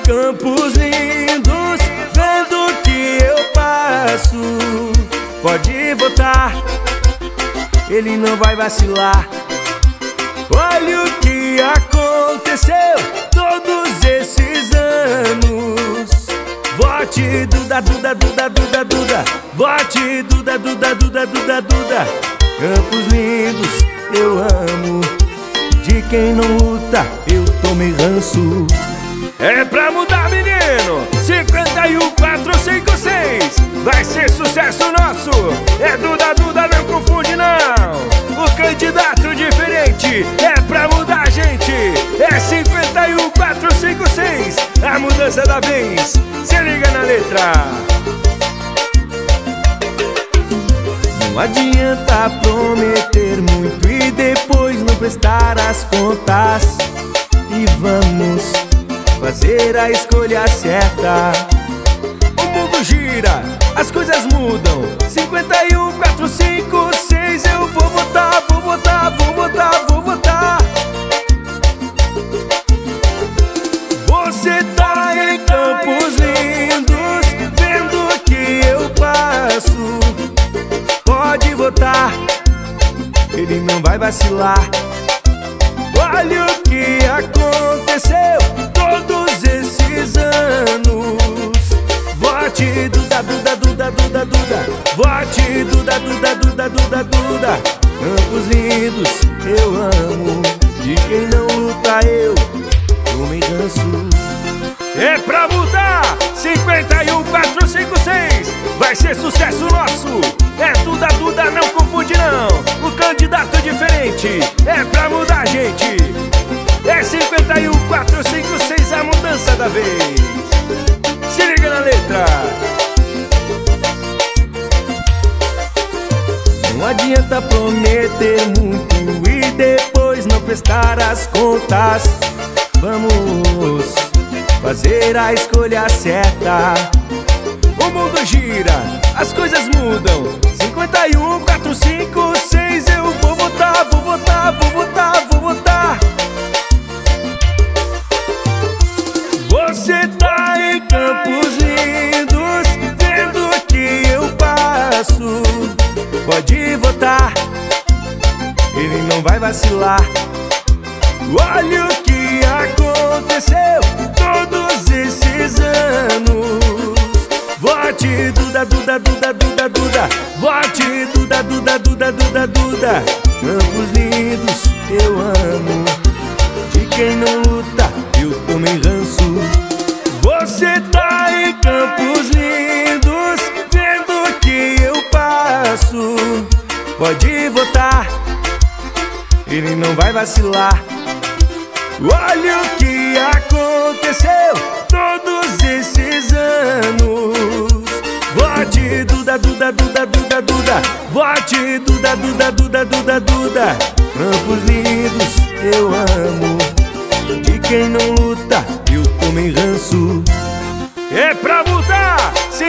Campos Lindos, vendo que eu passo. Pode votar, ele não vai vacilar. Olha o que aconteceu todos esses anos. Vote Duda, Duda, Duda, Duda, Duda. Vote Duda, Duda, Duda, Duda, Duda. Campos Lindos, eu amo. De quem não luta, eu tomei ranço. É pra mudar, menino. 51456 vai ser sucesso nosso. É Duda, Duda, não confunde não. O candidato diferente é pra mudar, gente. É 51456, a mudança da vez. Se liga na letra. Não adianta prometer muito e depois não prestar as contas. E vamos fazer a escolha certa. O mundo gira, as coisas mudam. 51456, eu vou votar, vou votar, vou votar, vou votar. Você tá em Campos Lindos, vendo que eu passo. Pode votar, ele não vai vacilar. Olha o que aconteceu todos esses anos. Vote Duda, Duda, Duda, Duda, Duda. Vote Duda, Duda, Duda, Duda, Duda. Campos Lindos, eu amo. De quem não luta, eu tomei ranço. É pra mudar! 51456 vai ser sucesso nosso. É Duda, Duda, não confunde não. O candidato diferente é pra mudar, gente. É 51456, a mudança da vez. Se liga na letra. Não adianta prometer muito e depois não prestar as contas. Vamos fazer a escolha certa. O mundo gira, as coisas mudam. 51456, eu vou votar, vou votar, vou votar, vou votar. Você tá em Campos Lindos, vendo que eu passo. Pode votar, ele não vai vacilar. Olha o que aconteceu todos esses anos. Vote Duda, Duda, Duda, Duda, Duda. Vote Duda, Duda, Duda, Duda, Duda. Campos Lindos, eu amo. De quem não luta, eu tomei ranço. Você tá em Campos Lindos, vendo que eu passo. Pode votar, ele não vai vacilar. Olha o que aconteceu todos esses anos. Vote Duda, Duda, Duda, Duda, Duda. Vote Duda, Duda, Duda, Duda, Duda. Campos Lindos, eu amo. De quem não luta, eu tomei ranço. É pra mudar!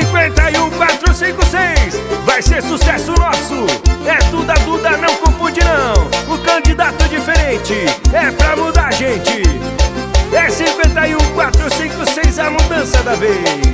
51456 vai ser sucesso nosso. É Duda, Duda, não confunde não. O candidato diferente é pra mudar, gente. É 51456, a mudança da vez.